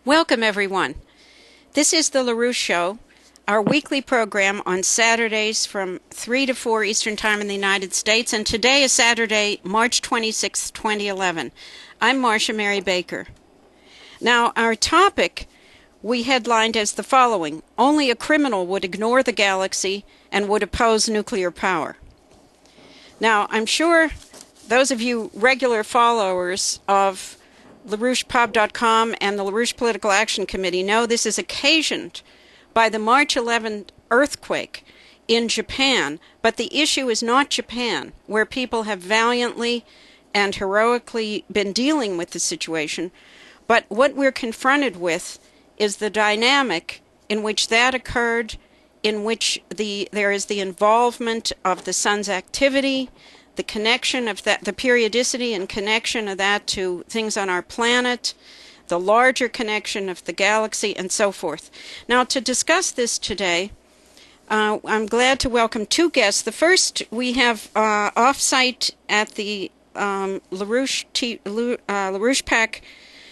Welcome, everyone. This is the LaRouche Show, our weekly program on Saturdays from 3 to 4 Eastern Time in the United States, and today is Saturday, March 26, 2011. I'm Marcia Mary Baker. Now, our topic we headlined as the following: only a criminal would ignore the galaxy and would oppose nuclear power. Now, I'm sure those of you regular followers of LaRouchePub.com and the LaRouche Political Action Committee know this is occasioned by the March 11th earthquake in Japan, but the issue is not Japan, where people have valiantly and heroically been dealing with the situation, but what we're confronted with is the dynamic in which that occurred, in which there is the involvement of the sun's activity, the connection of that, the periodicity and connection of that to things on our planet, the larger connection of the galaxy, and so forth. Now, to discuss this today, I'm glad to welcome two guests. The first, we have off-site at the LaRouche PAC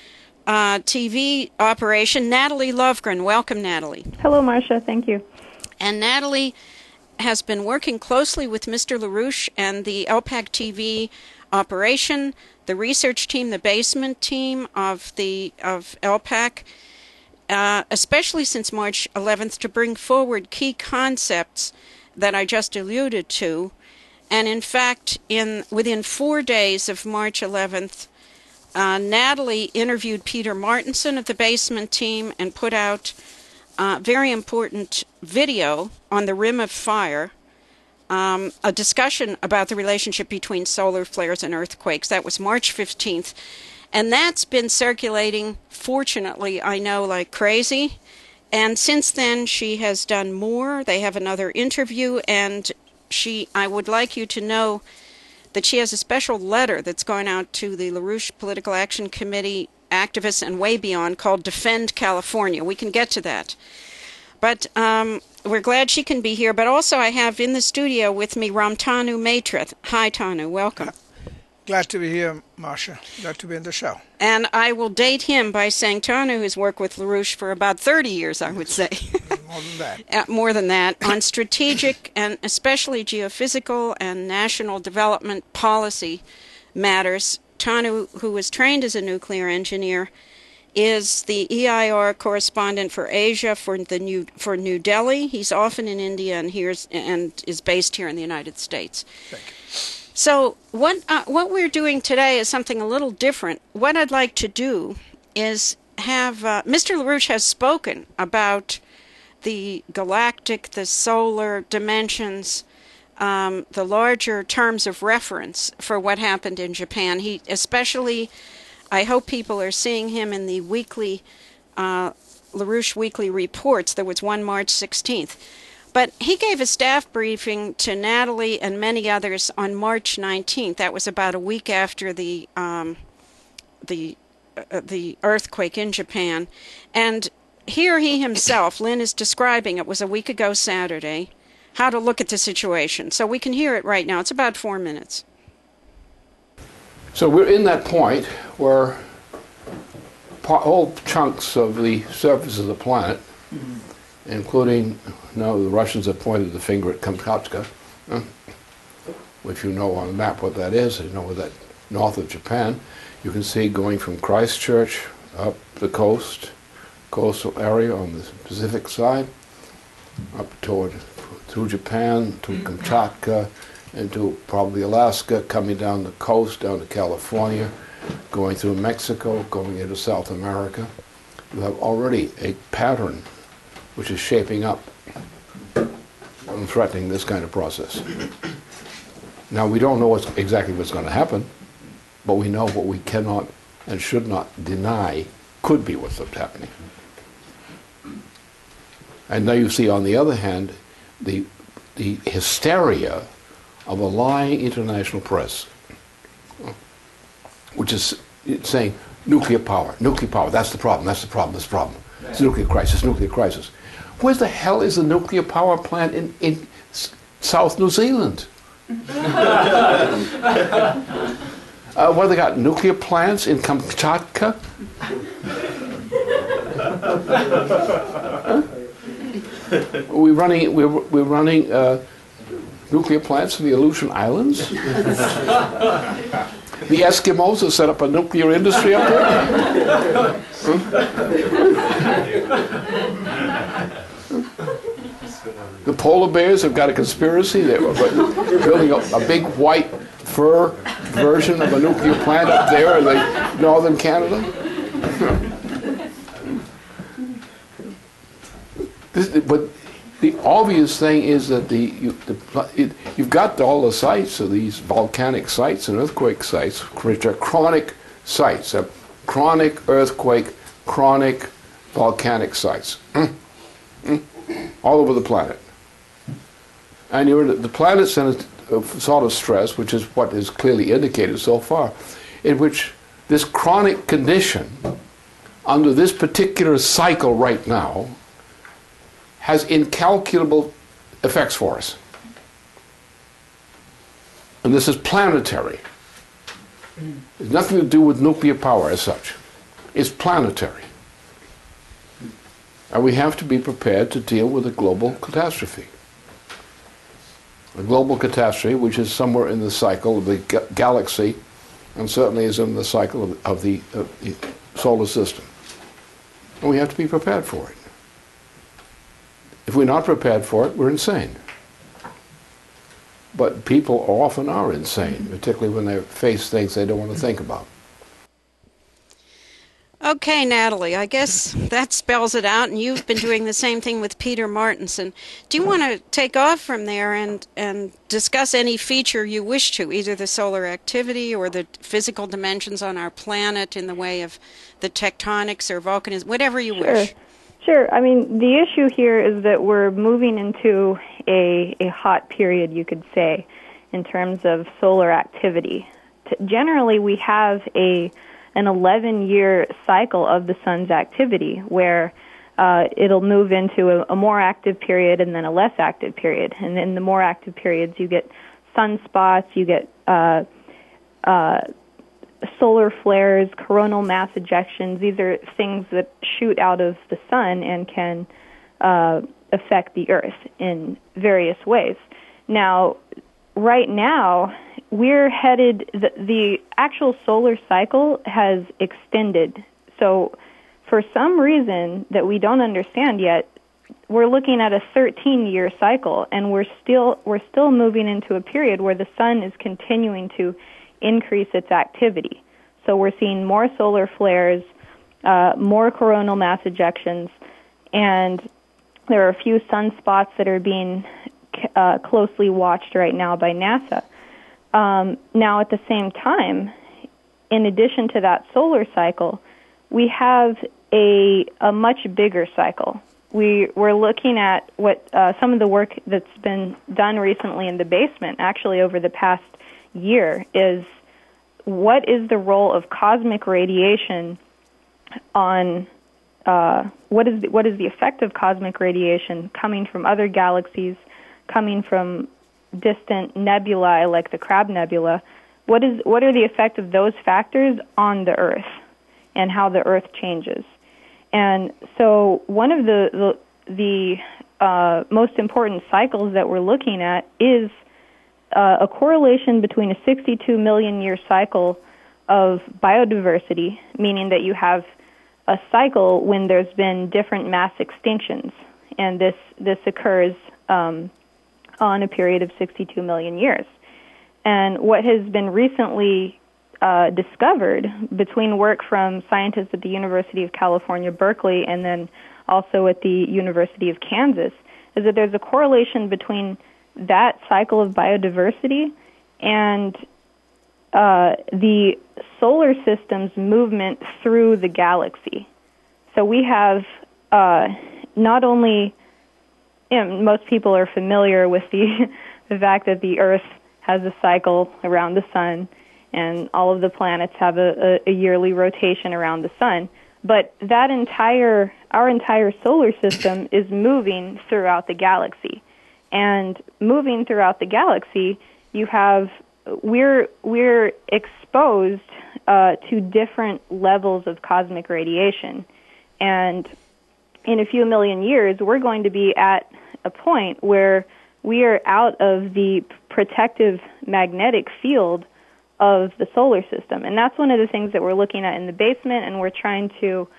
TV operation, Natalie Lovgren. Welcome, Natalie. Hello, Marcia. Thank you. And Natalie has been working closely with Mr. LaRouche and the LPAC TV operation, the research team, the basement team of LPAC, especially since March 11th, to bring forward key concepts that I just alluded to. And in fact, within 4 days of March 11th, Natalie interviewed Peter Martinson of the basement team and put out very important video on the Rim of Fire, a discussion about the relationship between solar flares and earthquakes. That was March 15th. And that's been circulating, fortunately, I know, like crazy. And since then, she has done more. They have another interview, and I would like you to know that she has a special letter that's going out to the LaRouche Political Action Committee activists and way beyond, called Defend California. We can get to that. But we're glad she can be here. But also I have in the studio with me Ramtanu Maitra. Hi, Tanu. Welcome. Glad to be here, Marcia. Glad to be in the show. And I will date him by saying Tanu has worked with LaRouche for about 30 years, I would say. More than that. More than that, on strategic and especially geophysical and national development policy matters. Tanu, who was trained as a nuclear engineer, is the EIR correspondent for Asia for New Delhi. He's often in India and is based here in the United States. Thank you. So what we're doing today is something a little different. What I'd like to do is have Mr. LaRouche has spoken about the galactic, the solar dimensions, the larger terms of reference for what happened in Japan. He especially, I hope people are seeing him in the weekly LaRouche weekly reports. There was one March 16th. But he gave a staff briefing to Natalie and many others on March 19th. That was about a week after the earthquake in Japan. And here he himself, Lynn is describing, it was a week ago Saturday, how to look at the situation. So we can hear it right now. It's about 4 minutes. So we're in that point where whole chunks of the surface of the planet, including, the Russians have pointed the finger at Kamchatka, which you know on the map what that is. You know that north of Japan. You can see going from Christchurch up the coastal area on the Pacific side, up through Japan to Kamchatka, into probably Alaska, coming down the coast, down to California, going through Mexico, going into South America. You have already a pattern which is shaping up and threatening this kind of process. Now, we don't know exactly what's going to happen, but we know what we cannot and should not deny could be what's happening. And now you see, on the other hand, the hysteria of a lying international press, which is saying nuclear power, that's the problem. It's nuclear crisis. Where the hell is the nuclear power plant in South New Zealand? They got nuclear plants in Kamchatka? We're running nuclear plants in the Aleutian Islands. The Eskimos have set up a nuclear industry up there. The polar bears have got a conspiracy. They're building a big white fur version of a nuclear plant up there in northern Canada. But the obvious thing is that you've got all the sites of these volcanic sites and earthquake sites, which are chronic sites, chronic earthquake, chronic volcanic sites, all over the planet. And the planet's in a sort of stress, which is what is clearly indicated so far, in which this chronic condition, under this particular cycle right now, has incalculable effects for us. And this is planetary. It's nothing to do with nuclear power as such. It's planetary. And we have to be prepared to deal with a global catastrophe. A global catastrophe which is somewhere in the cycle of the galaxy and certainly is in the cycle of the solar system. And we have to be prepared for it. If we're not prepared for it, we're insane. But people often are insane, particularly when they face things they don't want to think about. Okay, Natalie, I guess that spells it out, and you've been doing the same thing with Peter Martinson. Do you want to take off from there and discuss any feature you wish to, either the solar activity or the physical dimensions on our planet in the way of the tectonics or volcanism, whatever you wish? Sure. I mean, the issue here is that we're moving into a hot period, you could say, in terms of solar activity. Generally, we have an 11-year cycle of the sun's activity where it'll move into a more active period and then a less active period. And in the more active periods, you get sunspots, you get solar flares, coronal mass ejections. These are things that shoot out of the sun and can affect the Earth in various ways. Now, right now, we're headed, the actual solar cycle has extended. So for some reason that we don't understand yet, we're looking at a 13-year cycle, and we're still moving into a period where the sun is continuing to increase its activity. So we're seeing more solar flares, more coronal mass ejections, and there are a few sunspots that are being closely watched right now by NASA. Now, at the same time, in addition to that solar cycle, we have a much bigger cycle. We're looking at what some of the work that's been done recently in the basement, actually over the past year, is what is the role of cosmic radiation on what is the effect of cosmic radiation coming from other galaxies, coming from distant nebulae like the Crab Nebula? What are the effect of those factors on the Earth and how the Earth changes? And so one of the most important cycles that we're looking at is a correlation between a 62 million year cycle of biodiversity, meaning that you have a cycle when there's been different mass extinctions, and this occurs on a period of 62 million years. And what has been recently discovered between work from scientists at the University of California, Berkeley, and then also at the University of Kansas, is that there's a correlation between that cycle of biodiversity and the solar system's movement through the galaxy. So we have not only, most people are familiar with the fact that the Earth has a cycle around the sun, and all of the planets have a yearly rotation around the sun. But our entire solar system is moving throughout the galaxy. And moving throughout the galaxy, we're exposed to different levels of cosmic radiation. And in a few million years, we're going to be at a point where we are out of the protective magnetic field of the solar system. And that's one of the things that we're looking at in the basement, and we're trying to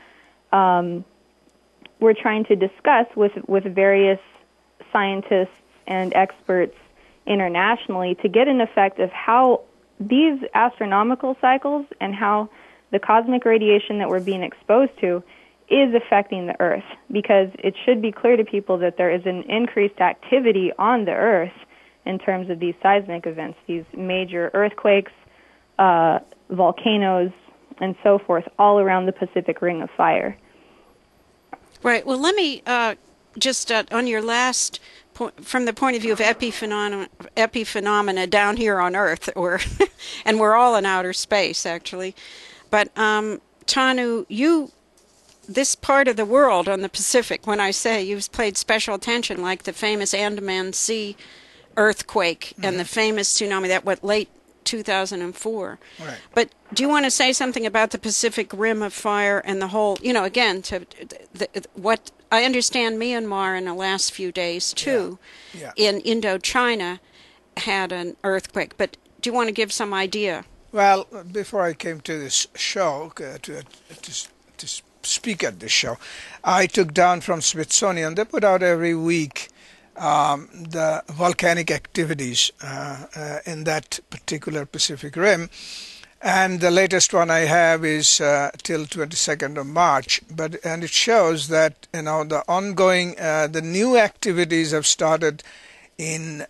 discuss with various scientists and experts internationally to get an effect of how these astronomical cycles and how the cosmic radiation that we're being exposed to is affecting the Earth, because it should be clear to people that there is an increased activity on the Earth in terms of these seismic events, these major earthquakes, volcanoes, and so forth, all around the Pacific Ring of Fire. Right. Well, let me just on your last point, from the point of view of epiphenomena down here on Earth, or and we're all in outer space, actually. But Tanu, this part of the world on the Pacific, when I say you've paid special attention, like the famous Andaman Sea earthquake and the famous tsunami, late 2004. Right. But do you want to say something about the Pacific Rim of Fire and the whole, again, what I understand Myanmar in the last few days, too, in Indochina had an earthquake. But do you want to give some idea? Well, before I came to this show, to speak at this show, I took down from Smithsonian. They put out every week the volcanic activities in that particular Pacific Rim, and the latest one I have is till 22nd of March. And it shows that the ongoing, the new activities have started in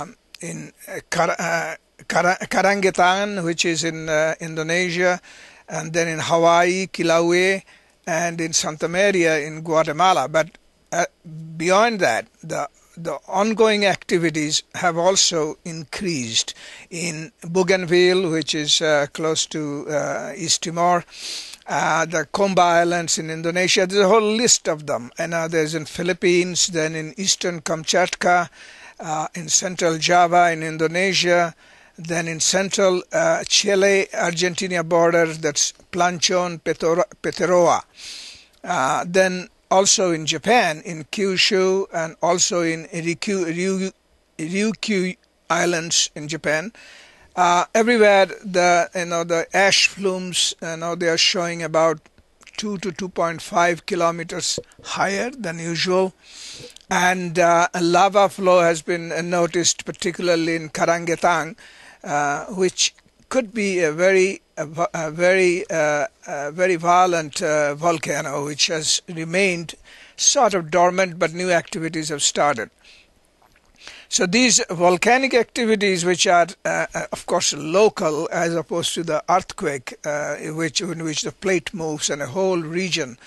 Karangetang, which is in Indonesia, and then in Hawaii, Kilauea, and in Santa Maria in Guatemala. But beyond that, the ongoing activities have also increased in Bougainville, which is close to East Timor, the Comba Islands in Indonesia. There's a whole list of them. And there's in Philippines, then in Eastern Kamchatka, in Central Java in Indonesia, then in Central Chile, Argentina border, that's Planchon, Peteroa. Then also in Japan, in Kyushu, and also in Ryukyu Islands in Japan. Everywhere the ash plumes, they are showing about 2 to 2.5 kilometers higher than usual. And a lava flow has been noticed, particularly in Karangetang, which could be a very violent volcano, which has remained sort of dormant, but new activities have started. So these volcanic activities, which are of course local as opposed to the earthquake, in which the plate moves and a whole region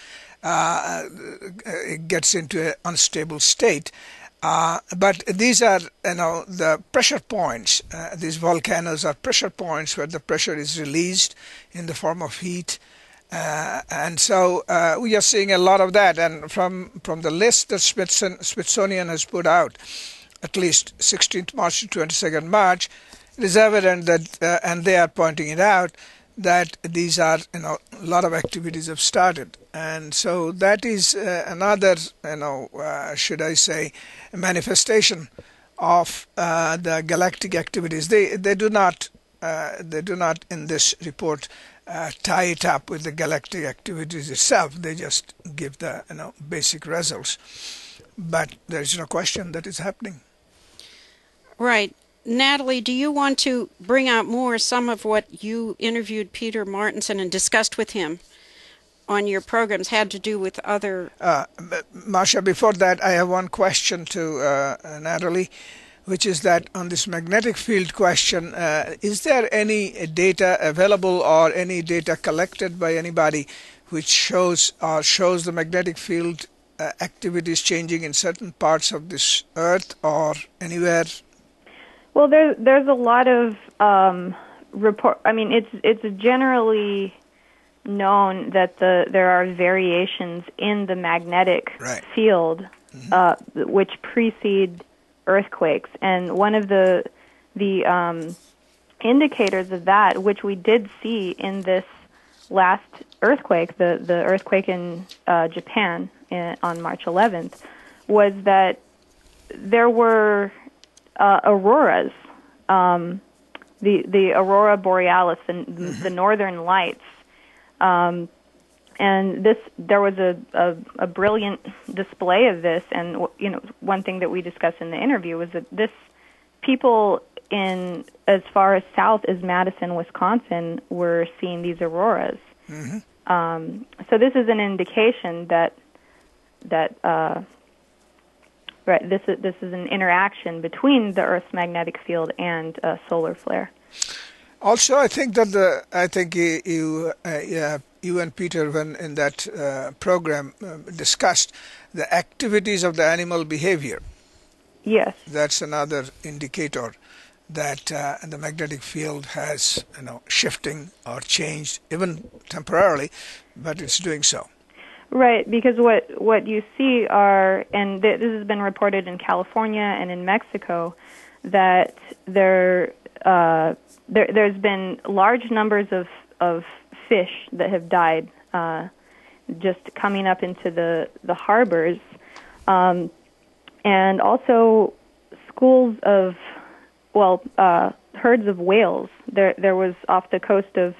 gets into an unstable state. But these are, the pressure points. These volcanoes are pressure points where the pressure is released in the form of heat. And so we are seeing a lot of that. And from the list that Smithsonian has put out, at least 16th March to 22nd March, it is evident that, and they are pointing it out, that these are, a lot of activities have started. And so that is another, should I say, manifestation of the galactic activities. They do not in this report tie it up with the galactic activities itself. They just give the basic results. But there is no question that is happening. Right. Natalie, do you want to bring out some of what you interviewed Peter Martinson and discussed with him on your programs, had to do with other... Marsha, before that, I have one question to Natalie, which is that on this magnetic field question, is there any data available or any data collected by anybody which shows the magnetic field activities changing in certain parts of this Earth or anywhere? Well, there's a lot of report. I mean, it's generally known that there are variations in the magnetic field which precede earthquakes, and one of the indicators of that, which we did see in this last earthquake, the earthquake in Japan on March 11th, was that there were auroras, the aurora borealis, and the northern lights. And there was a brilliant display of this. And one thing that we discussed in the interview was that people in as far as south as Madison, Wisconsin, were seeing these auroras. Mm-hmm. So this is an indication that this is an interaction between the Earth's magnetic field and a solar flare. Also, I think that you and Peter, when in that program, discussed the activities of the animal behavior. Yes. That's another indicator that the magnetic field has, shifting or changed, even temporarily, but it's doing so. Right, because what you see are, and this has been reported in California and in Mexico, that there's been large numbers of fish that have died just coming up into the harbors, and also schools of, herds of whales. There was off the coast of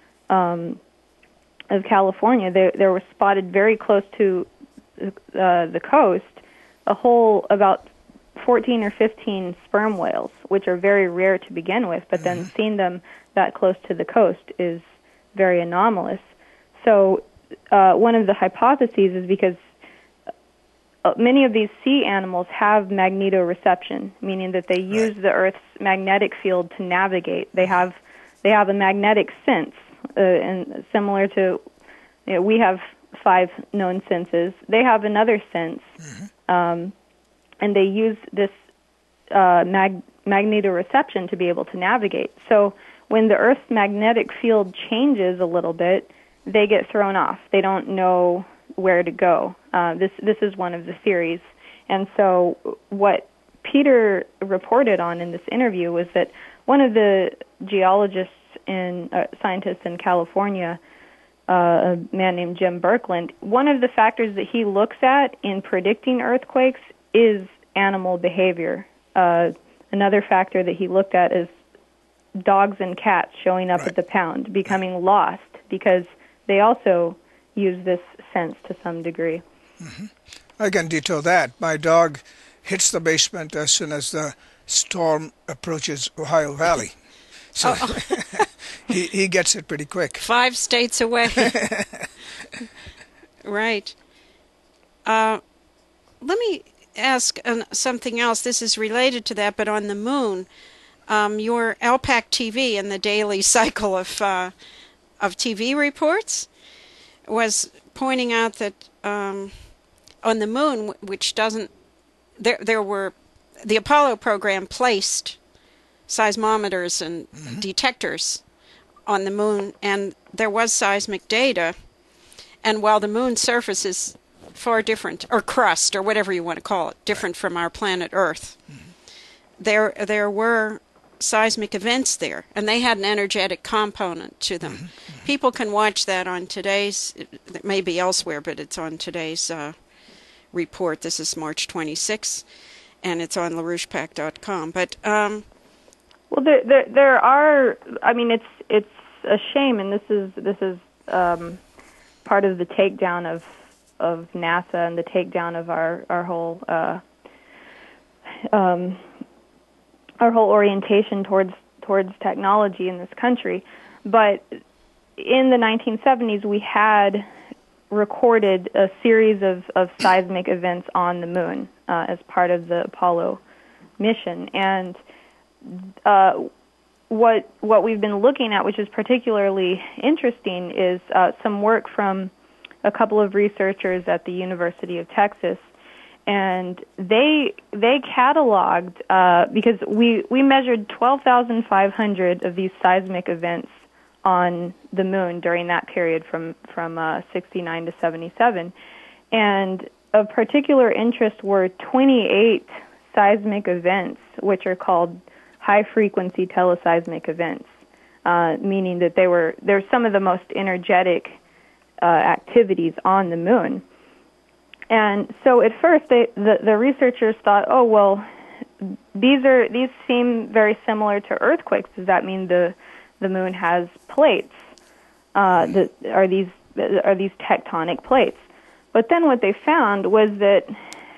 California. There were spotted very close to the coast a whole about 14 or 15 sperm whales, which are very rare to begin with, but then seeing them that close to the coast is very anomalous. So one of the hypotheses is because many of these sea animals have magnetoreception, meaning that they use the Earth's magnetic field to navigate. They have a magnetic sense, and similar to we have 5 known senses. They have another sense, and they use this magnetoreception to be able to navigate. So when the Earth's magnetic field changes a little bit, they get thrown off. They don't know where to go. This is one of the theories. And so what Peter reported on in this interview was that one of the geologists scientists in California, a man named Jim Birkeland, one of the factors that he looks at in predicting earthquakes is animal behavior. Another factor that he looked at is dogs and cats showing up at the pound, becoming lost, because they also use this sense to some degree. Mm-hmm. I can detail that. My dog hits the basement as soon as the storm approaches Ohio Valley. So he gets it pretty quick. 5 states away. Right. Let me ask something else. This is related to that, but on the moon, your Alpac TV and the daily cycle of TV reports was pointing out that on the moon, which doesn't, there were, the Apollo program placed seismometers and detectors on the moon, and there was seismic data. And while the moon's surface is far different, or crust, or whatever you want to call it, different from our planet Earth, there were seismic events there, and they had an energetic component to them. People can watch that on today's, it may be elsewhere, but it's on today's report. This is March 26th, and it's on LaRouchePAC.com. But well, there are. I mean, it's a shame, and this is part of the takedown of NASA and the takedown of our whole orientation towards technology in this country. But in the 1970s, we had recorded a series of seismic events on the moon as part of the Apollo mission. And what we've been looking at, which is particularly interesting, is some work from a couple of researchers at the University of Texas. And they cataloged, because we measured 12,500 of these seismic events on the moon during that period from 69 to 77. And of particular interest were 28 seismic events, which are called high-frequency teleseismic events. meaning that they're some of the most energetic activities on the moon. And so at first, the researchers thought, oh well, these seem very similar to earthquakes. Does that mean the moon has plates? Are these tectonic plates? But then what they found was that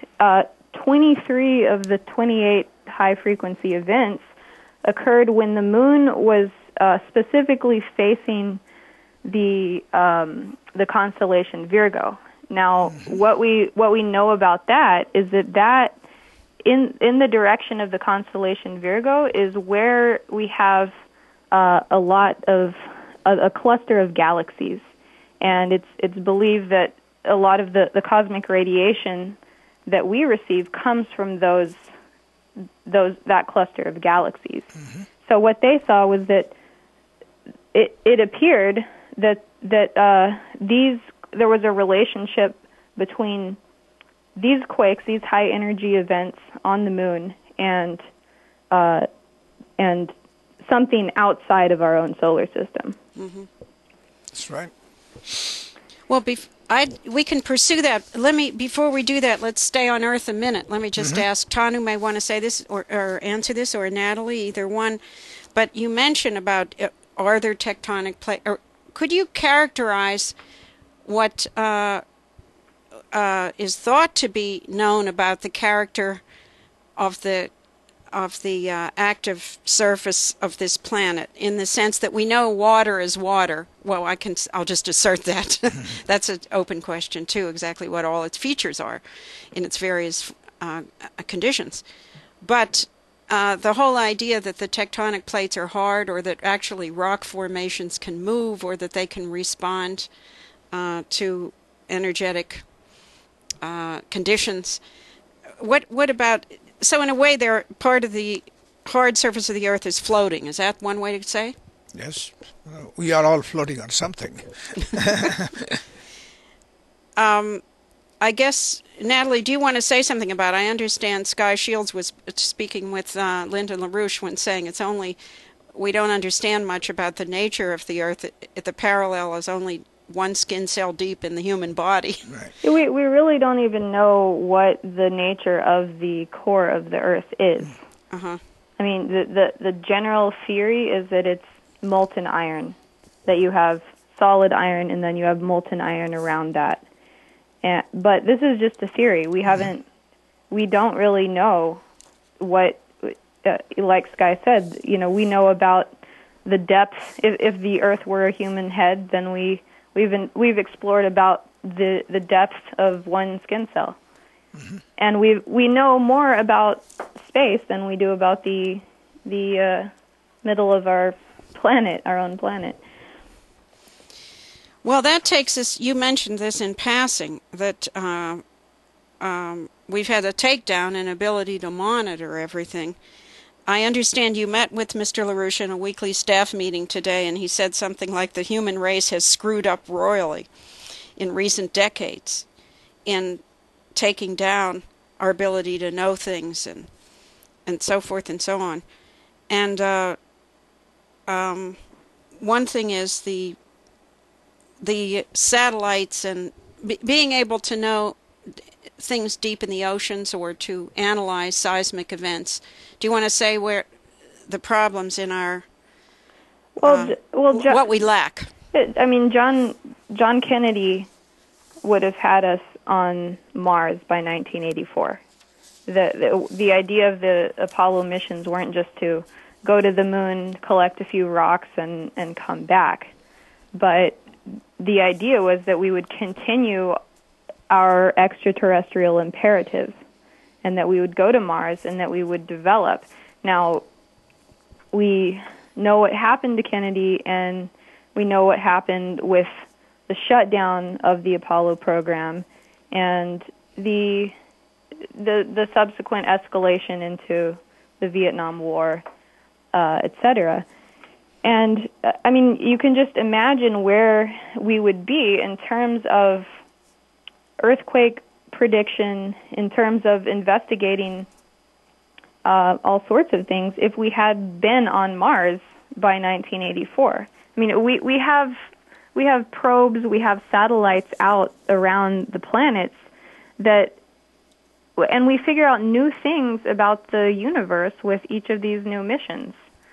23 of the 28 high-frequency events occurred when the moon was specifically facing the constellation Virgo. Now, what we know about that is that in the direction of the constellation Virgo is where we have a lot of a cluster of galaxies, and it's believed that a lot of the cosmic radiation that we receive comes from that cluster of galaxies. Mm-hmm. So what they saw was that it appeared that there was a relationship between these quakes, these high energy events on the moon, and something outside of our own solar system. Mm-hmm. That's right. Well, we can pursue that. Before we do that, let's stay on Earth a minute. Let me just ask, Tanu may want to say this or answer this, or Natalie, either one. But you mentioned about are there tectonic plates? Or could you characterize what is thought to be known about the character of the active surface of this planet, in the sense that we know water is water? Well, I'll just assert that. That's an open question too, exactly what all its features are in its various conditions. But the whole idea that the tectonic plates are hard, or that actually rock formations can move, or that they can respond to energetic conditions. What about? So in a way, they're part of the hard surface of the Earth is floating. Is that one way to say? Yes, we are all floating on something. I guess, Natalie, do you want to say something about it? I understand Sky Shields was speaking with Linda LaRouche when saying we don't understand much about the nature of the Earth. The parallel is only one skin cell deep in the human body. Right. We really don't even know what the nature of the core of the Earth is. Uh-huh. I mean, the general theory is that it's molten iron, that you have solid iron and then you have molten iron around that. But this is just a theory. We don't really know what, like Sky said, we know about the depth. If the Earth were a human head, then we've explored about the depth of one skin cell. Mm-hmm. And we know more about space than we do about the middle of our planet, our own planet. Well, that takes us, you mentioned this in passing, that we've had a takedown in ability to monitor everything. I understand you met with Mr. LaRouche in a weekly staff meeting today, and he said something like the human race has screwed up royally in recent decades in taking down our ability to know things and so forth and so on. And one thing is the satellites and being able to know things deep in the oceans or to analyze seismic events. Do you want to say where the problems in our what we lack? I mean, John Kennedy would have had us on Mars by 1984. The idea of the Apollo missions weren't just to go to the moon, collect a few rocks, and come back, but the idea was that we would continue our extraterrestrial imperative, and that we would go to Mars and that we would develop. Now, we know what happened to Kennedy, and we know what happened with the shutdown of the Apollo program and the subsequent escalation into the Vietnam War, etc. And, I mean, you can just imagine where we would be in terms of earthquake prediction, in terms of investigating all sorts of things, if we had been on Mars by 1984. I mean, we have probes, we have satellites out around the planets and we figure out new things about the universe with each of these new missions.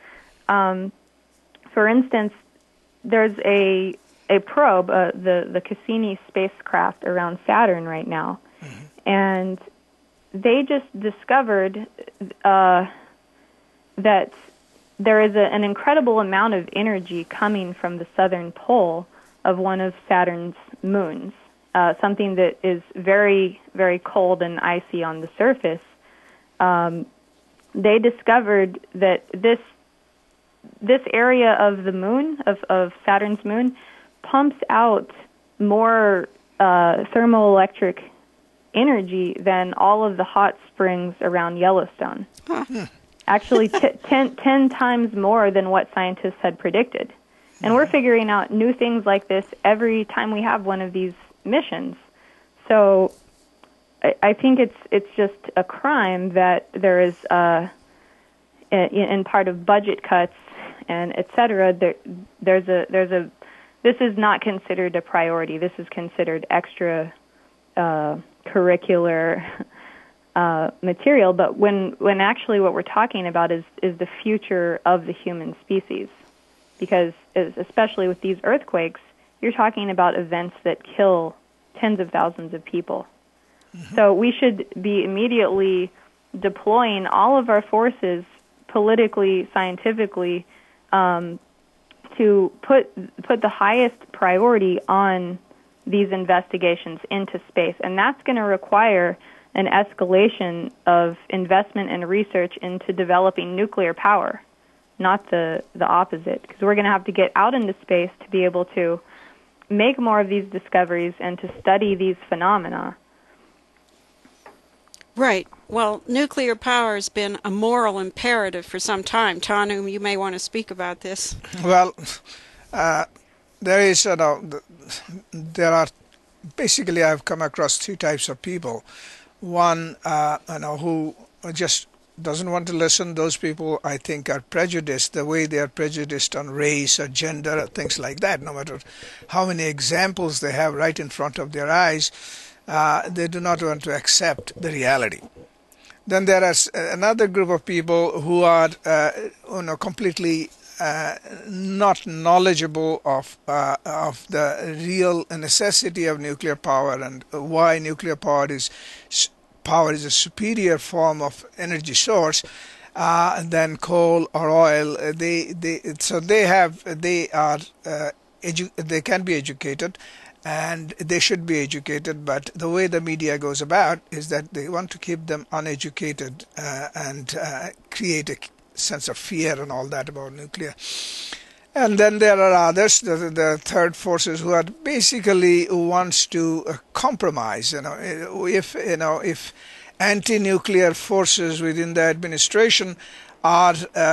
For instance, there's a probe, the Cassini spacecraft around Saturn right now, and they just discovered that there is an incredible amount of energy coming from the southern pole of one of Saturn's moons, something that is very, very cold and icy on the surface. They discovered that this area of the moon, of Saturn's moon, pumps out more thermoelectric energy than all of the hot springs around Yellowstone. Actually, 10 times more than what scientists had predicted. And we're figuring out new things like this every time we have one of these missions. So I think it's just a crime that there is, in part of budget cuts and et cetera, this is not considered a priority. This is considered extra curricular material. But when actually what we're talking about is the future of the human species, because especially with these earthquakes, you're talking about events that kill tens of thousands of people. So we should be immediately deploying all of our forces politically, scientifically, to put the highest priority on these investigations into space. And that's going to require an escalation of investment and research into developing nuclear power, not the opposite, because we're going to have to get out into space to be able to make more of these discoveries and to study these phenomena. Right. Well, nuclear power has been a moral imperative for some time. Tanu, you may want to speak about this. Well, there are basically, I've come across two types of people. One, who just doesn't want to listen. Those people, I think, are prejudiced the way they are prejudiced on race or gender or things like that. No matter how many examples they have right in front of their eyes, they do not want to accept the reality. Then there is another group of people who are, completely not knowledgeable of the real necessity of nuclear power and why nuclear power is a superior form of energy source than coal or oil. They can be educated, and they should be educated, but the way the media goes about is that they want to keep them uneducated and create a sense of fear and all that about nuclear. And then there are others, the third forces, who are basically wants to compromise. If anti-nuclear forces within the administration are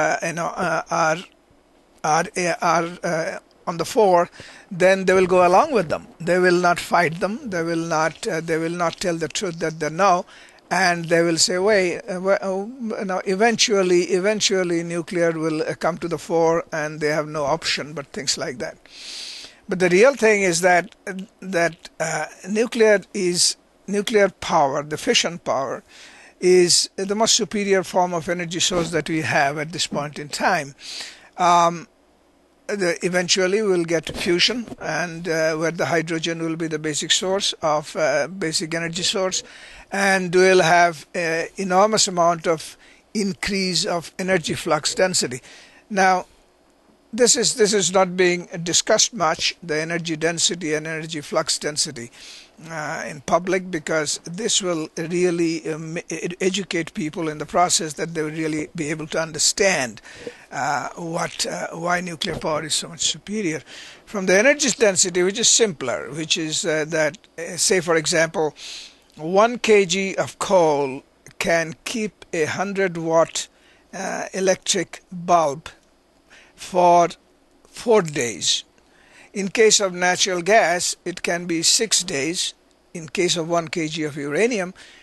on the fore, then they will go along with them. They will not fight them. They will not tell the truth that they know, and they will say, eventually nuclear will come to the fore, and they have no option but things like that. But the real thing is that nuclear power, the fission power, is the most superior form of energy source that we have at this point in time. Eventually we'll get fusion, and where the hydrogen will be the basic source of basic energy source, and we'll have enormous amount of increase of energy flux density. Now, this is not being discussed much, the energy density and energy flux density in public, because this will really educate people in the process, that they will really be able to understand why nuclear power is so much superior. From the energy density, which is simpler, which is that, say for example, 1 kg of coal can keep a 100-watt electric bulb for 4 days. In case of natural gas, it can be 6 days. In case of 1 kg of uranium,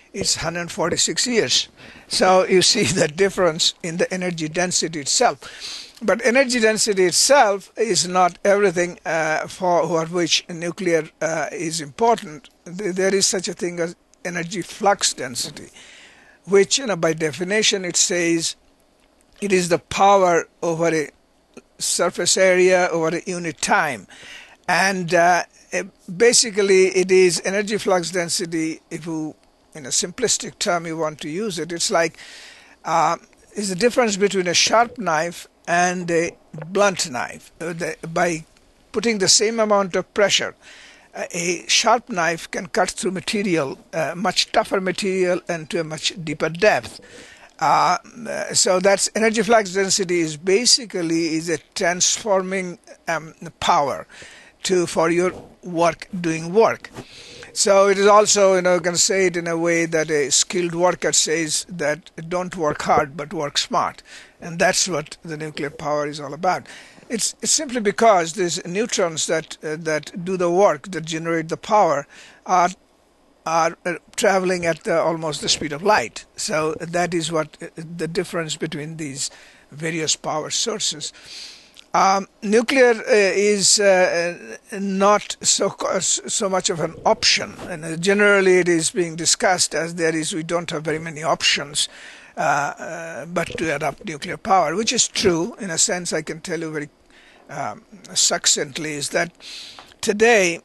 it's 146 years. So you see the difference in the energy density itself. But energy density itself is not everything for which nuclear is important. There is such a thing as energy flux density, which, by definition, it says it is the power over a surface area over a unit time. And basically, it is energy flux density. If you, in a simplistic term, you want to use it, it's like is the difference between a sharp knife and a blunt knife. By putting the same amount of pressure, a sharp knife can cut through material, much tougher material, and to a much deeper depth. So that's energy flux density is basically a transforming power for your doing work. So it is also, you can say it in a way that a skilled worker says that don't work hard but work smart, and that's what the nuclear power is all about. It's simply because these neutrons that do the work, that generate the power, are traveling at almost the speed of light. So that is what the difference between these various power sources. Nuclear is not so much of an option, and generally it is being discussed as we don't have very many options but to adopt nuclear power, which is true in a sense. I can tell you very succinctly is that today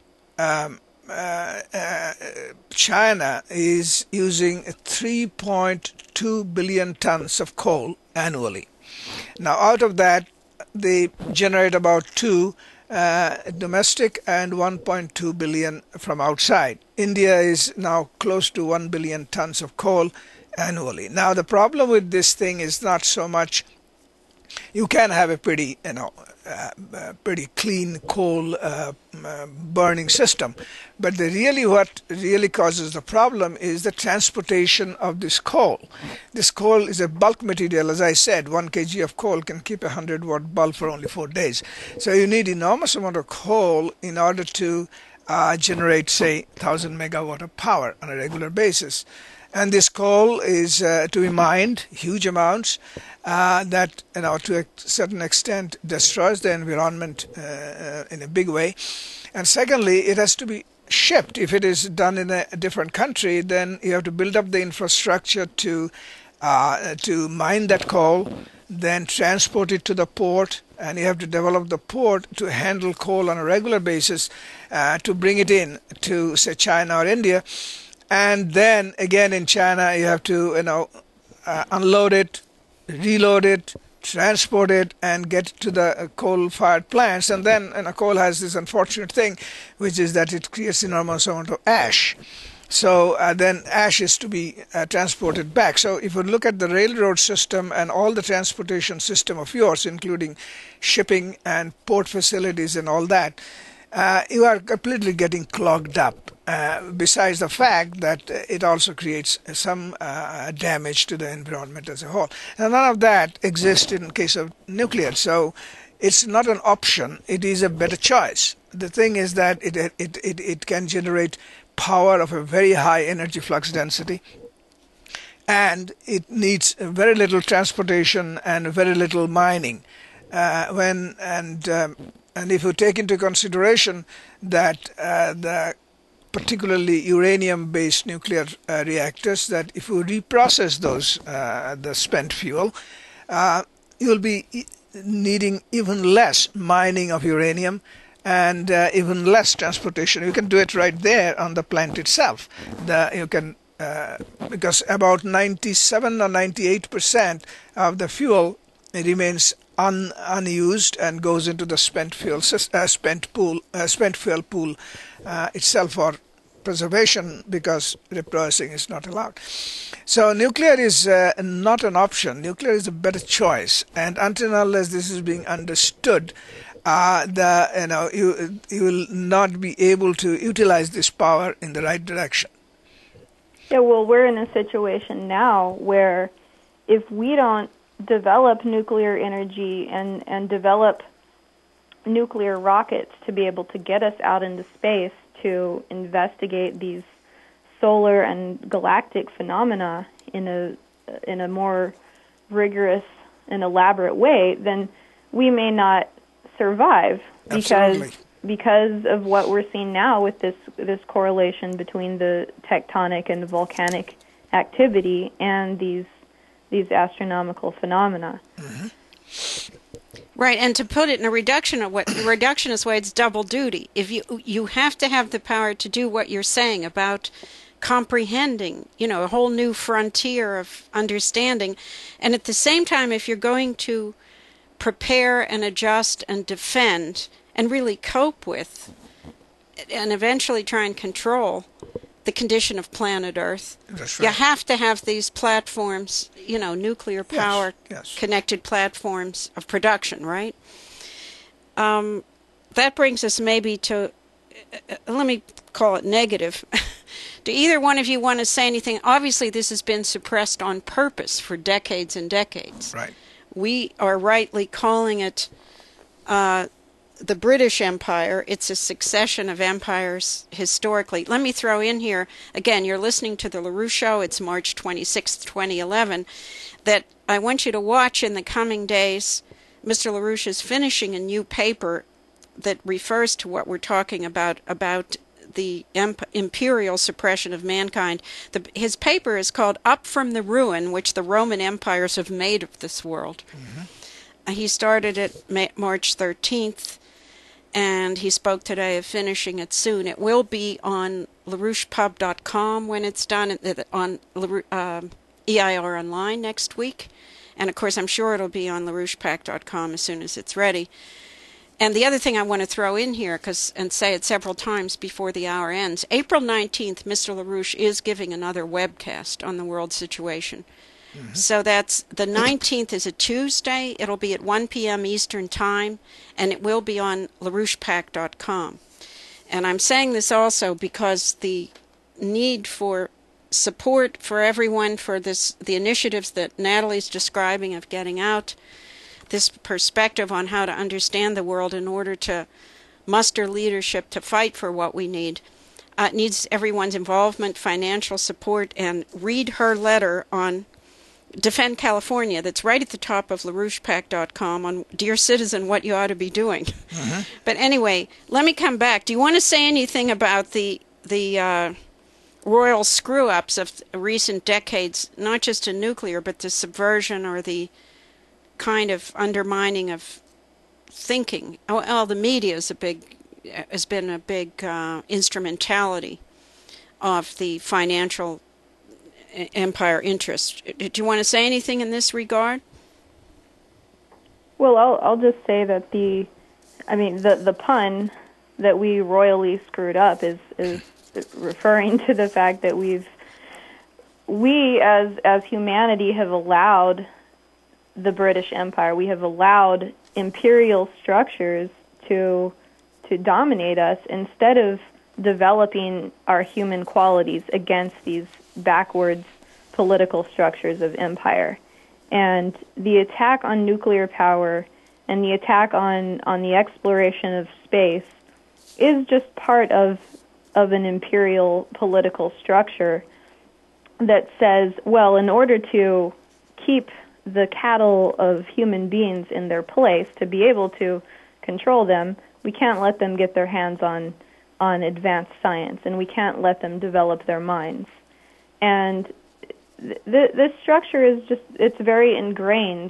China is using 3.2 billion tons of coal annually. Now, out of that, they generate about 2 domestic and 1.2 billion from outside. India is now close to 1 billion tons of coal annually. Now, the problem with this thing is not so much. You can have a pretty clean coal burning system, but what really causes the problem is the transportation of this coal. This coal is a bulk material. As I said, 1 kg of coal can keep a 100-watt bulb for only 4 days. So you need enormous amount of coal in order to generate, say, 1,000 megawatt of power on a regular basis. And this coal is to be mined, huge amounts, that to a certain extent destroys the environment in a big way. And secondly, it has to be shipped. If it is done in a different country, then you have to build up the infrastructure to mine that coal, then transport it to the port, and you have to develop the port to handle coal on a regular basis to bring it in to, say, China or India. And then again in China, you have to unload it, reload it, transport it, and get to the coal-fired plants. And then coal has this unfortunate thing, which is that it creates enormous amount of ash. So then ash is to be transported back. So if you look at the railroad system and all the transportation system of yours, including shipping and port facilities and all that, you are completely getting clogged up. Besides the fact that it also creates some damage to the environment as a whole. And none of that exists in case of nuclear. So it's not an option. It is a better choice. The thing is that it can generate power of a very high energy flux density, and it needs very little transportation and very little mining. And if you take into consideration that particularly uranium-based nuclear reactors, that if you reprocess those, the spent fuel, you will be needing even less mining of uranium and even less transportation. You can do it right there on the plant itself. Because about 97 or 98% of the fuel remains unused and goes into the spent fuel pool itself for preservation, because reprocessing is not allowed. So nuclear is not an option. Nuclear is a better choice, and until and unless this is being understood, you will not be able to utilize this power in the right direction. Yeah, well, we're in a situation now where if we don't develop nuclear energy and develop nuclear rockets to be able to get us out into space to investigate these solar and galactic phenomena in a more rigorous and elaborate way, then we may not survive because of what we're seeing now with this correlation between the tectonic and the volcanic activity and these astronomical phenomena. Mm-hmm. Right, and to put it in a reductionist way, it's double duty. If you have to have the power to do what you're saying about comprehending, a whole new frontier of understanding, and at the same time, if you're going to prepare and adjust and defend and really cope with and eventually try and control the condition of planet Earth, that's right. You have to have these platforms, nuclear power yes. connected platforms of production, right? That brings us maybe to, let me call it negative. Do either one of you want to say anything? Obviously, this has been suppressed on purpose for decades and decades. Right. We are rightly calling it the British Empire. It's a succession of empires historically. Let me throw in here, again, you're listening to The LaRouche Show. It's March 26th, 2011, that I want you to watch in the coming days. Mr. LaRouche is finishing a new paper that refers to what we're talking about the imperial suppression of mankind. His paper is called Up from the Ruin, which the Roman empires have made of this world. Mm-hmm. He started it March 13th, and he spoke today of finishing it soon. It will be on LaRouchePub.com when it's done, on EIR Online next week. And, of course, I'm sure it'll be on LaRouchePAC.com as soon as it's ready. And the other thing I want to throw in here, and say it several times before the hour ends, April 19th, Mr. LaRouche is giving another webcast on the world situation. Mm-hmm. So that's the 19th is a Tuesday. It'll be at 1 p.m. Eastern Time, and it will be on LaRouchePAC.com. And I'm saying this also because the need for support for everyone for the initiatives that Natalie's describing of getting out, this perspective on how to understand the world in order to muster leadership to fight for what we need. It needs everyone's involvement, financial support, and read her letter on Defend California that's right at the top of LaRouchePAC.com on Dear Citizen, What You Ought to Be Doing. Mm-hmm. But anyway, let me come back. Do you want to say anything about the royal screw-ups of recent decades, not just in nuclear, but the subversion or the kind of undermining of thinking? Well, the media has been a big instrumentality of the financial empire interest. Do you want to say anything in this regard? Well, I'll just say that the pun that we royally screwed up is referring to the fact that we as humanity have allowed the British Empire, we have allowed imperial structures to dominate us instead of developing our human qualities against these backwards political structures of empire. And the attack on nuclear power and the attack on the exploration of space is just part of an imperial political structure that says, well, in order to keep the cattle of human beings in their place, to be able to control them, we can't let them get their hands on advanced science, and we can't let them develop their minds. And this structure is it's very ingrained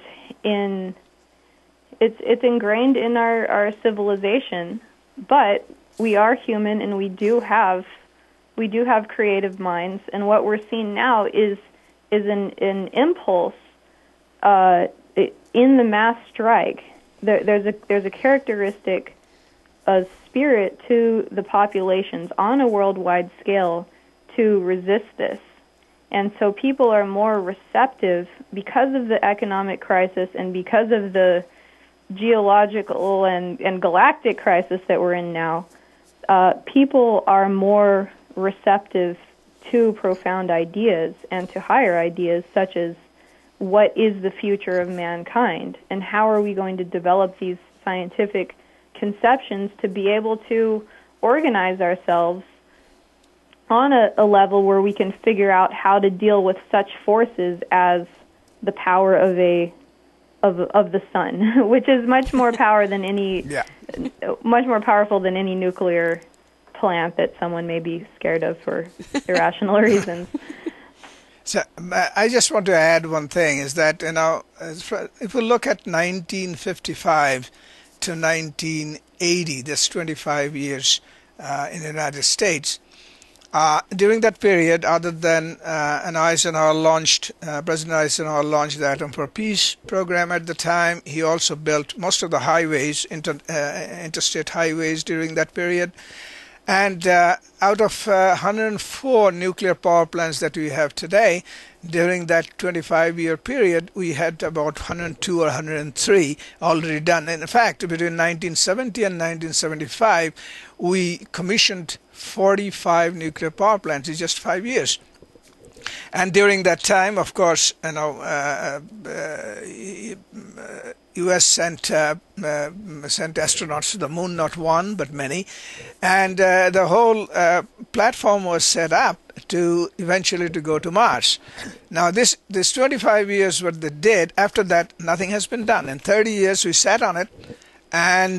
it's ingrained in our civilization, but we are human and we do have creative minds, and what we're seeing now is an impulse in the mass strike. There's a characteristic, a spirit to the populations on a worldwide scale to resist this. And so people are more receptive because of the economic crisis and because of the geological and galactic crisis that we're in now. People are more receptive to profound ideas and to higher ideas, such as what is the future of mankind and how are we going to develop these scientific conceptions to be able to organize ourselves on a level where we can figure out how to deal with such forces as the power of the sun, which is much more power than any much more powerful than any nuclear plant that someone may be scared of for irrational reasons. So I just want to add one thing, is that, if we look at 1955 to 1980, that's 25 years in the United States. During that period, other than President Eisenhower launched the Atom for Peace program at the time, he also built most of the highways, interstate highways during that period. And out of 104 nuclear power plants that we have today, during that 25-year period, we had about 102 or 103 already done. In fact, between 1970 and 1975, we commissioned 45 nuclear power plants in just 5 years. And during that time, of course, U.S. sent astronauts to the moon, not one, but many. And the whole platform was set up to eventually to go to Mars. Now, this 25 years, what they did, after that, nothing has been done. In 30 years, we sat on it and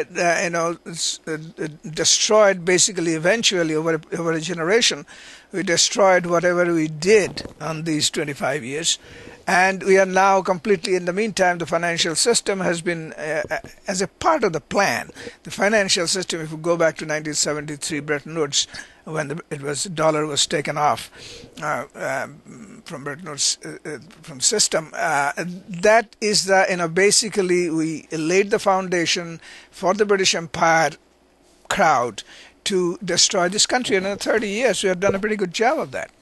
destroyed, basically, eventually, over a generation, we destroyed whatever we did on these 25 years. And we are now completely, in the meantime, the financial system has been, as a part of the plan, the financial system, if we go back to 1973, Bretton Woods, when the dollar was taken off from Bretton Woods from system, that is basically we laid the foundation for the British Empire crowd to destroy this country. And in 30 years, we have done a pretty good job of that.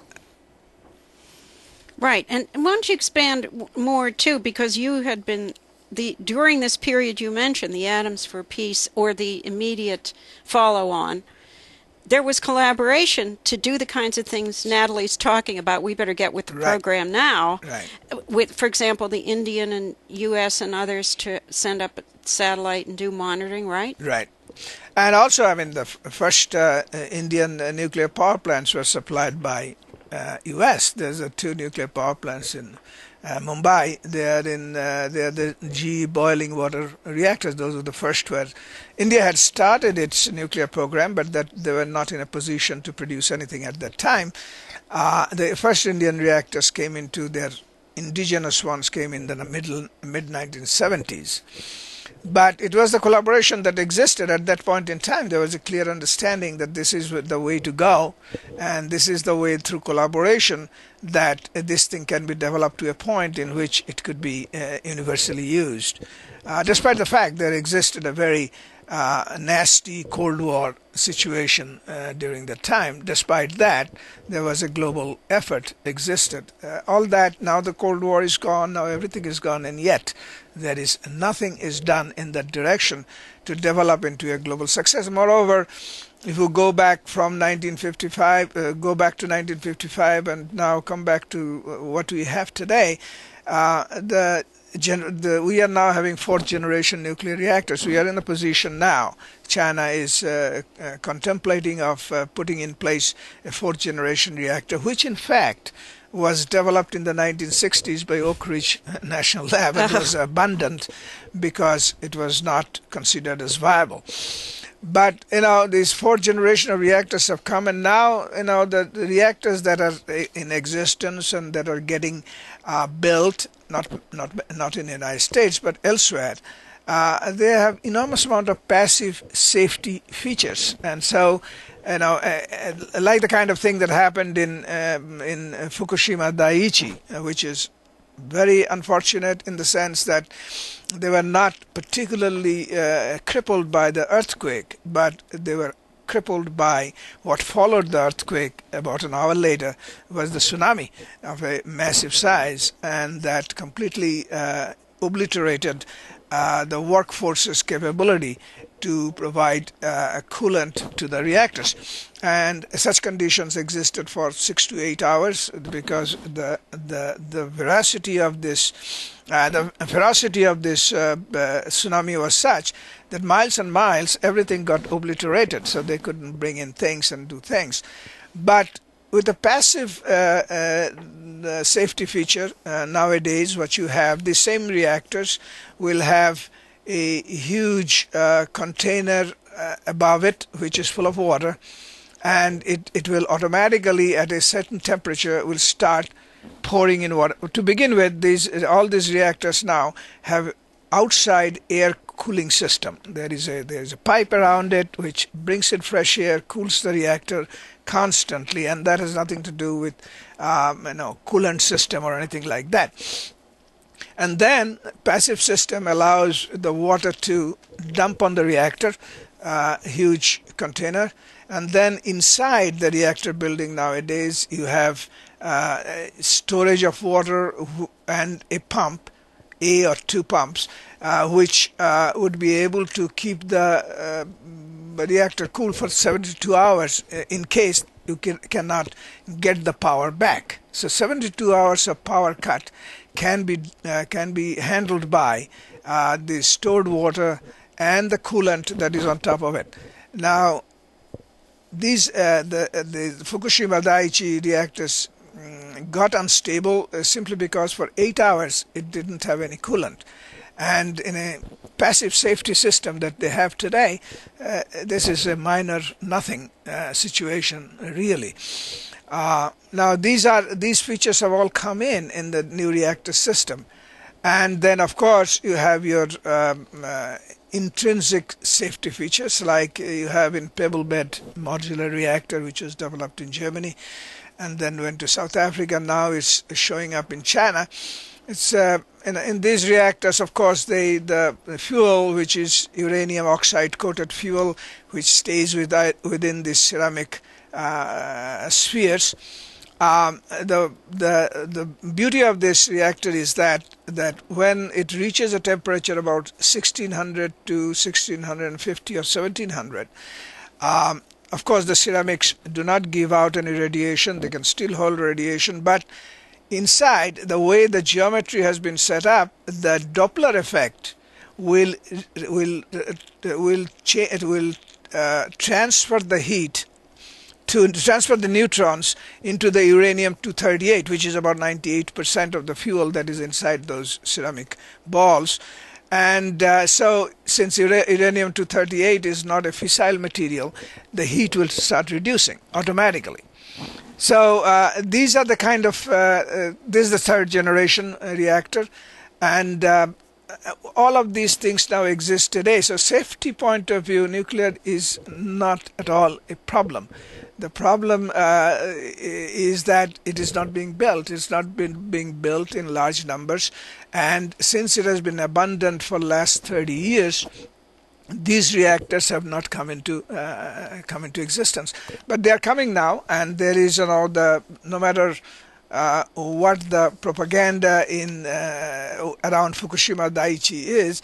Right, and why don't you expand more too, because you had been during this period you mentioned, the Atoms for Peace, or the immediate follow-on, there was collaboration to do the kinds of things Natalie's talking about. We better get with the program now. Right. With, for example, the Indian and U.S. and others to send up a satellite and do monitoring, right? Right. And also, the first Indian nuclear power plants were supplied by U.S. There's 2 nuclear power plants in Mumbai. They are the GE boiling water reactors. Those were the first where India had started its nuclear program, but that they were not in a position to produce anything at that time. The first Indian reactors came into their indigenous ones came in the mid 1970s. But it was the collaboration that existed at that point in time. There was a clear understanding that this is the way to go, and this is the way through collaboration that this thing can be developed to a point in which it could be universally used. Despite the fact there existed a very nasty Cold War situation during that time, despite that, there was a global effort existed. All that, now the Cold War is gone, now everything is gone, and yet there is nothing is done in that direction to develop into a global success. Moreover, if you go back from 1955, and now come back to what we have today, we are now having 4th generation nuclear reactors. We are in a position now. China is contemplating of putting in place a 4th generation reactor, which in fact was developed in the 1960s by Oak Ridge National Lab. It was abandoned because it was not considered as viable. But these 4th generation of reactors have come, and now the reactors that are in existence and that are getting built, not in the United States but elsewhere, they have enormous amount of passive safety features, and so like the kind of thing that happened in Fukushima Daiichi, which is very unfortunate in the sense that they were not particularly crippled by the earthquake, but they were crippled by what followed the earthquake. About an hour later was the tsunami of a massive size, and that completely obliterated the workforce's capability to provide coolant to the reactors. And such conditions existed for 6 to 8 hours because the ferocity of this tsunami was such that miles and miles everything got obliterated, so they couldn't bring in things and do things. But with the passive safety feature, nowadays what you have, the same reactors will have a huge container above it, which is full of water, and it will automatically at a certain temperature will start pouring in water. To begin with, all these reactors now have outside air cooling system. There is a pipe around it which brings in fresh air, cools the reactor constantly, and that has nothing to do with coolant system or anything like that. And then passive system allows the water to dump on the reactor, huge container, and then inside the reactor building nowadays you have storage of water and a pump, a or two pumps, which would be able to keep the reactor cool for 72 hours in case you cannot get the power back. So 72 hours of power cut can be handled by the stored water and the coolant that is on top of it. Now, these the Fukushima Daiichi reactors got unstable simply because for 8 hours it didn't have any coolant. And in a passive safety system that they have today, this is a minor nothing situation really. Now these features have all come in the new reactor system, and then of course you have your intrinsic safety features like you have in pebble bed modular reactor, which was developed in Germany and then went to South Africa. Now it's showing up in China. It's in these reactors, of course, the fuel, which is uranium oxide coated fuel, which stays within these ceramic spheres. The beauty of this reactor is that when it reaches a temperature about 1600 to 1650 or 1700, of course the ceramics do not give out any radiation. They can still hold radiation, but inside, the way the geometry has been set up, the Doppler effect will transfer the heat to transfer the neutrons into the uranium-238, which is about 98% of the fuel that is inside those ceramic balls. And so since uranium-238 is not a fissile material, the heat will start reducing automatically. So these are the kind of, this is the third generation reactor, and all of these things now exist today. So safety point of view, nuclear is not at all a problem. The problem is that it is not being built. It's not being built in large numbers, and since it has been abundant for the last 30 years, these reactors have not come into existence, but they are coming now, and there is no matter what the propaganda in around Fukushima Daiichi is,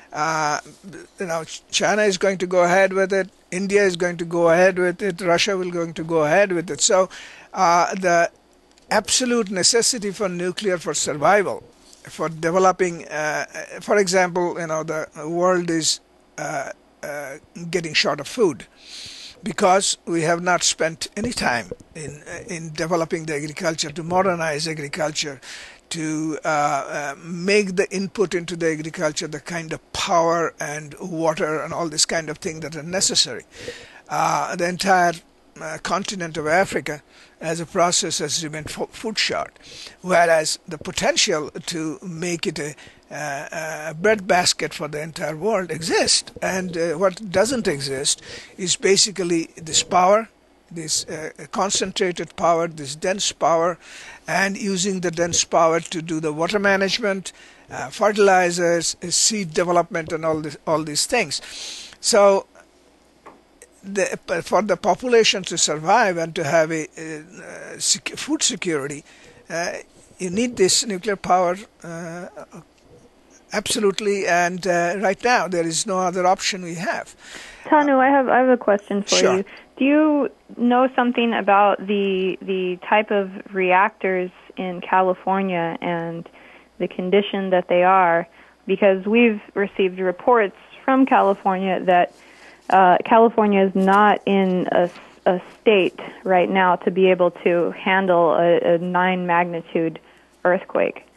China is going to go ahead with it, India is going to go ahead with it, Russia will going to go ahead with it. So the absolute necessity for nuclear for survival, for developing, for example, the world is getting short of food because we have not spent any time in developing the agriculture, to modernize agriculture, to make the input into the agriculture the kind of power and water and all this kind of thing that are necessary. The entire continent of Africa as a process has remained food short, whereas the potential to make it a breadbasket for the entire world exists. And what doesn't exist is basically this power, this concentrated power, this dense power, and using the dense power to do the water management, fertilizers, seed development, and all these things. So for the population to survive and to have a food security, you need this nuclear power absolutely, and right now there is no other option we have. Tanu, I have a question for Sure. you. Do you know something about the type of reactors in California and the condition that they are? Because we've received reports from California that California is not in a state right now to be able to handle a 9 magnitude earthquake.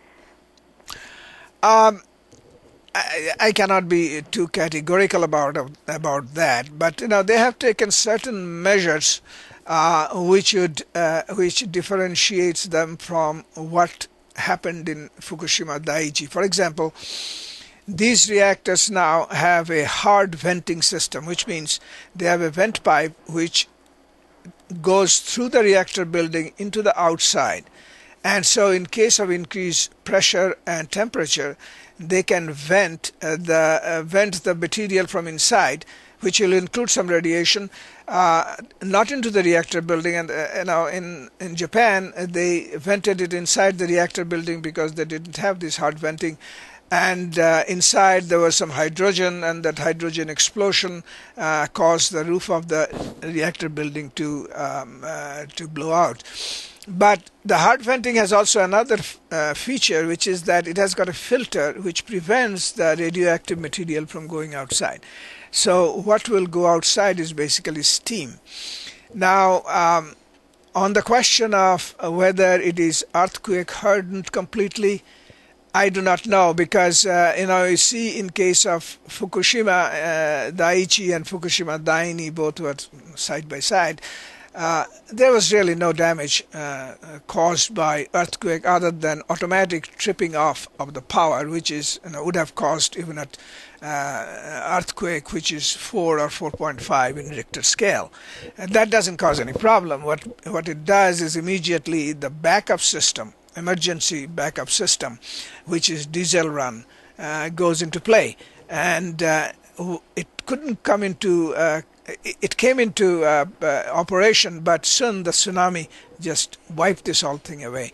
I cannot be too categorical about that, but they have taken certain measures which differentiates them from what happened in Fukushima Daiichi. For example, these reactors now have a hard venting system, which means they have a vent pipe which goes through the reactor building into the outside. And so in case of increased pressure and temperature, they can vent the material from inside, which will include some radiation, not into the reactor building. And in Japan, they vented it inside the reactor building because they didn't have this hard venting. And inside there was some hydrogen, and that hydrogen explosion caused the roof of the reactor building to blow out. But the hard venting has also another feature, which is that it has got a filter which prevents the radioactive material from going outside. So what will go outside is basically steam. Now, on the question of whether it is earthquake hardened completely, I do not know, because you see in case of Fukushima Daiichi and Fukushima Daini, both were side by side. There was really no damage caused by earthquake other than automatic tripping off of the power, which is would have caused even an earthquake which is 4 or 4.5 in Richter scale. And that doesn't cause any problem. What it does is immediately the backup system, emergency backup system, which is diesel run, goes into play, and it couldn't come into it came into operation, but soon the tsunami just wiped this whole thing away.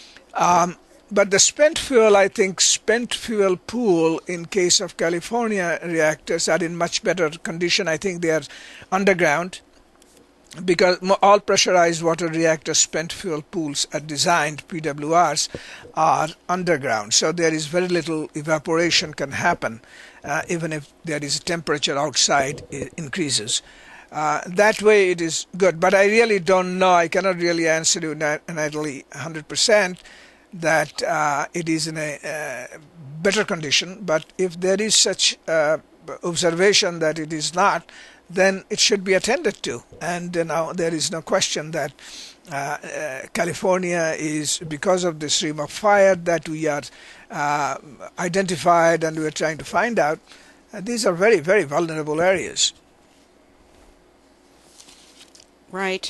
But the spent fuel pool in case of California reactors are in much better condition. I think they are underground, because all pressurized water reactor spent fuel pools are designed, PWRs, are underground. So there is very little evaporation can happen, even if there is a temperature outside increases. That way it is good. But I really don't know. I cannot really answer you natally 100% that it is in a better condition. But if there is such observation that it is not, then it should be attended to. And now there is no question that California is, because of this Ring of Fire that we are identified and we are trying to find out, these are very, very vulnerable areas. Right.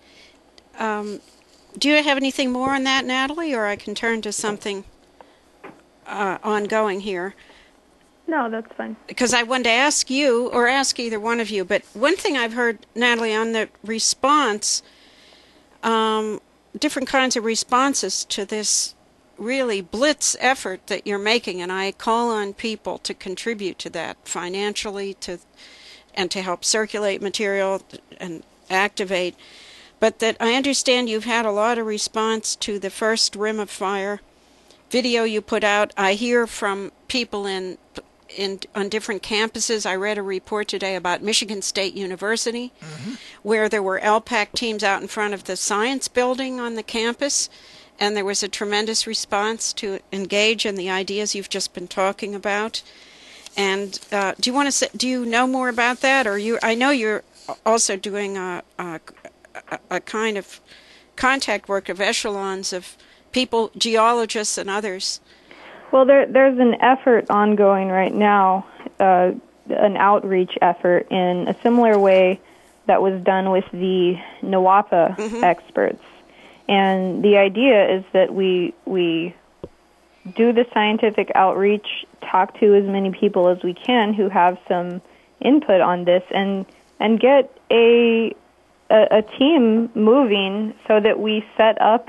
Do you have anything more on that, Natalie, or I can turn to something ongoing here? No, that's fine. Because I wanted to ask you, or ask either one of you, but one thing I've heard, Natalie, on the response, different kinds of responses to this really blitz effort that you're making, and I call on people to contribute to that financially and to help circulate material and activate. But that I understand you've had a lot of response to the first Rim of Fire video you put out. I hear from people on different campuses. I read a report today about Michigan State University, where there were LPAC teams out in front of the science building on the campus, and there was a tremendous response to engage in the ideas you've just been talking about. And do you know more about that, or I know you're also doing a kind of contact work of echelons of people, geologists and others. Well, there's an effort ongoing right now, an outreach effort in a similar way that was done with the NWAPA experts. And the idea is that we do the scientific outreach, talk to as many people as we can who have some input on this, and get a team moving so that we set up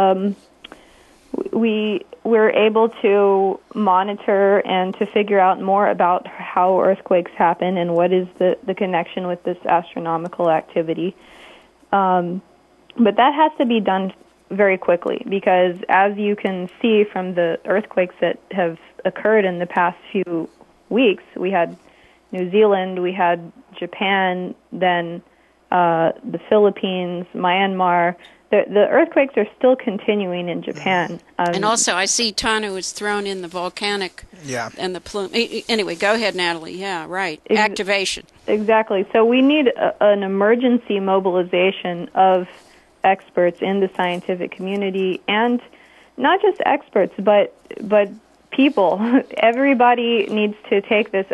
we're able to monitor and to figure out more about how earthquakes happen and what is the connection with this astronomical activity. But that has to be done very quickly, because as you can see from the earthquakes that have occurred in the past few weeks, we had New Zealand, we had Japan, then the Philippines, Myanmar. The earthquakes are still continuing in Japan. And also, I see Tanu is thrown in the volcanic and the plume. Anyway, go ahead, Natalie. Yeah, right. Activation. Exactly. So we need an emergency mobilization of experts in the scientific community, and not just experts, but people. Everybody needs to take this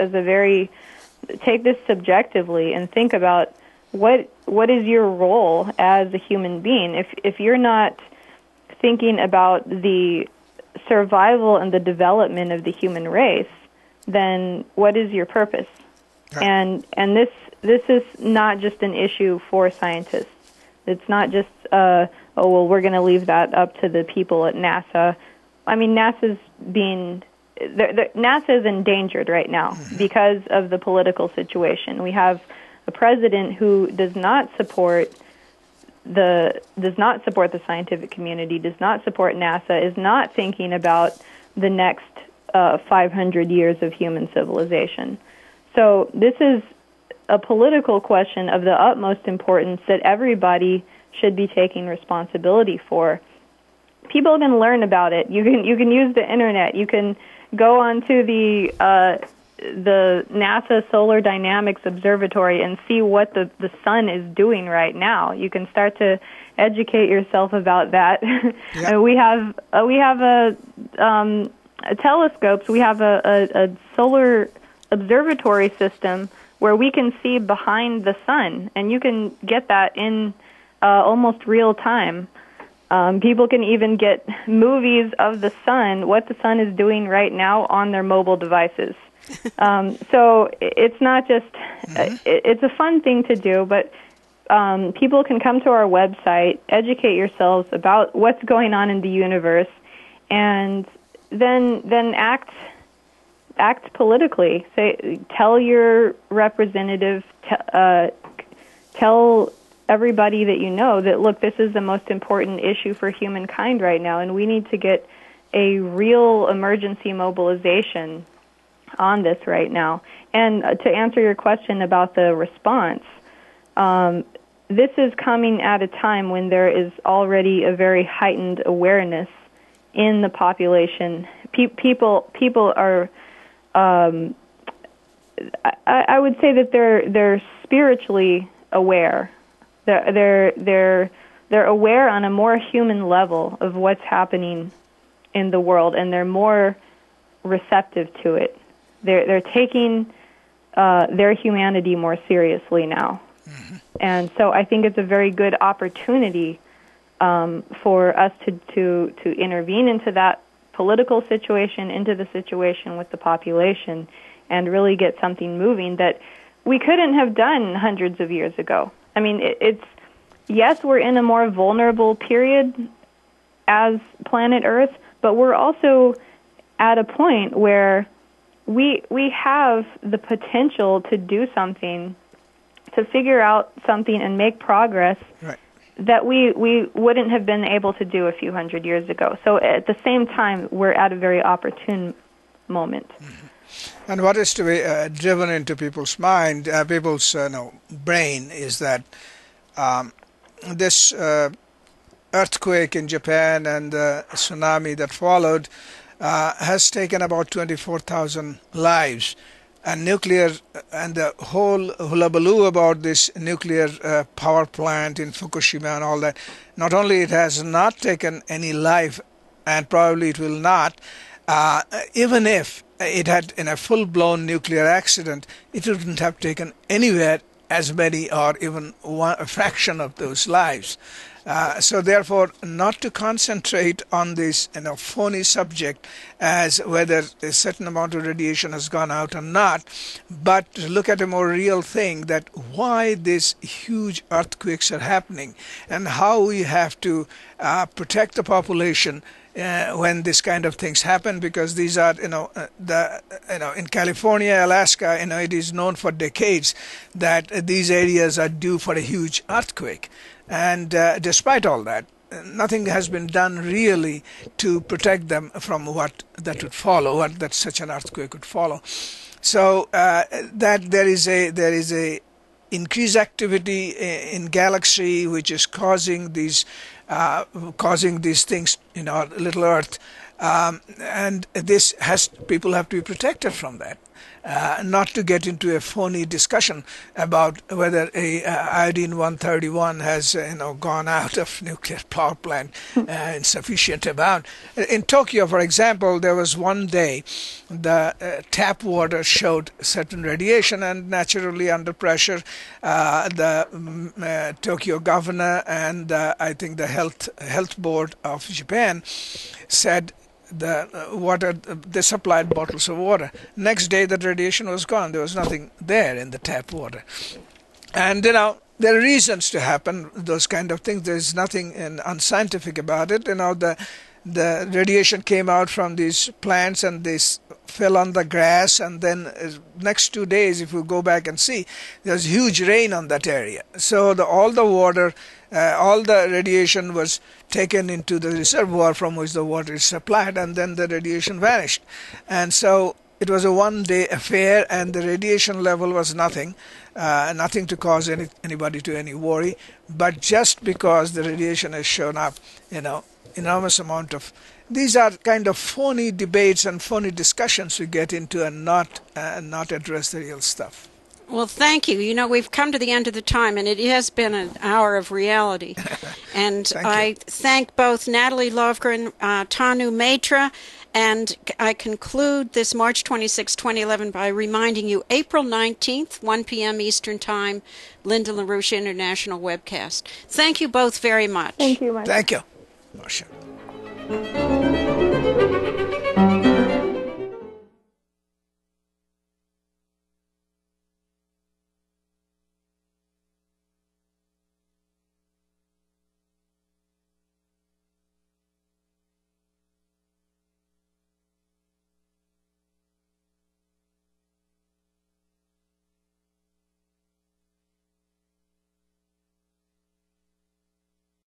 subjectively and think about what is your role as a human being. If you're not thinking about the survival and the development of the human race, then what is your purpose? And this is not just an issue for scientists. It's not just we're going to leave that up to the people at NASA. I mean, NASA is endangered right now because of the political situation. We have a president who does not support the scientific community, does not support NASA, is not thinking about the next 500 years of human civilization. So this is a political question of the utmost importance that everybody should be taking responsibility for. People can learn about it. You can use the internet. You can go onto the NASA Solar Dynamics Observatory and see what the sun is doing right now. You can start to educate yourself about that. Yep. We have telescopes. We have a solar observatory system where we can see behind the sun, and you can get that in almost real time. People can even get movies of the sun, what the sun is doing right now, on their mobile devices. So it's not just, it's a fun thing to do, but people can come to our website, educate yourselves about what's going on in the universe, and then act politically. Tell your representative, tell everybody that you know that, look, this is the most important issue for humankind right now, and we need to get a real emergency mobilization on this right now. And to answer your question about the response, this is coming at a time when there is already a very heightened awareness in the population. People are, I would say that they're spiritually aware. They're aware on a more human level of what's happening in the world, and they're more receptive to it. They're taking their humanity more seriously now. Mm-hmm. And so I think it's a very good opportunity for us to intervene into that political situation, into the situation with the population, and really get something moving that we couldn't have done hundreds of years ago. I mean, yes, we're in a more vulnerable period as planet Earth, but we're also at a point where we have the potential to do something, to figure out something and make progress that we wouldn't have been able to do a few hundred years ago. So at the same time, we're at a very opportune moment. Mm-hmm. And what is to be driven into people's mind, people's brain, is that this earthquake in Japan and the tsunami that followed has taken about 24,000 lives. And nuclear, and the whole hullabaloo about this nuclear power plant in Fukushima and all that, not only it has not taken any life, and probably it will not, even if it had in a full-blown nuclear accident, it wouldn't have taken anywhere as many or even a fraction of those lives. So therefore, not to concentrate on this phony subject as whether a certain amount of radiation has gone out or not, but to look at a more real thing, that why these huge earthquakes are happening and how we have to protect the population when this kind of things happen, because these are in California, Alaska, it is known for decades that these areas are due for a huge earthquake. And despite all that, nothing has been done really to protect them from what that would follow, that such an earthquake would follow. So that there is a increased activity in galaxy, which is causing these things in our little Earth, and this people have to be protected from that. Not to get into a phony discussion about whether a iodine-131 has gone out of nuclear power plant in sufficient amount. In Tokyo, for example, there was one day the tap water showed certain radiation, and naturally under pressure, the Tokyo governor and I think the health board of Japan said they supplied bottles of water. Next day, the radiation was gone. There was nothing there in the tap water. And there are reasons to happen those kind of things. There's nothing unscientific about it. The radiation came out from these plants and they fell on the grass, and then next 2 days, if you go back and see, there's huge rain on that area. So all the water, all the radiation was taken into the reservoir from which the water is supplied, and then the radiation vanished. And so it was a one-day affair, and the radiation level was nothing to cause anybody to any worry. But just because the radiation has shown up, enormous amount of these are kind of phony debates and phony discussions we get into, and not address the real stuff. Well, thank you. We've come to the end of the time, and it has been an hour of reality. And I thank both Natalie Lovgren, Tanu Matra, and I conclude this March 26, 2011 by reminding you April 19th, 1 p.m. Eastern Time, Linda LaRouche International Webcast. Thank you both very much. Thank you, Marcia. Thank you, Marcia.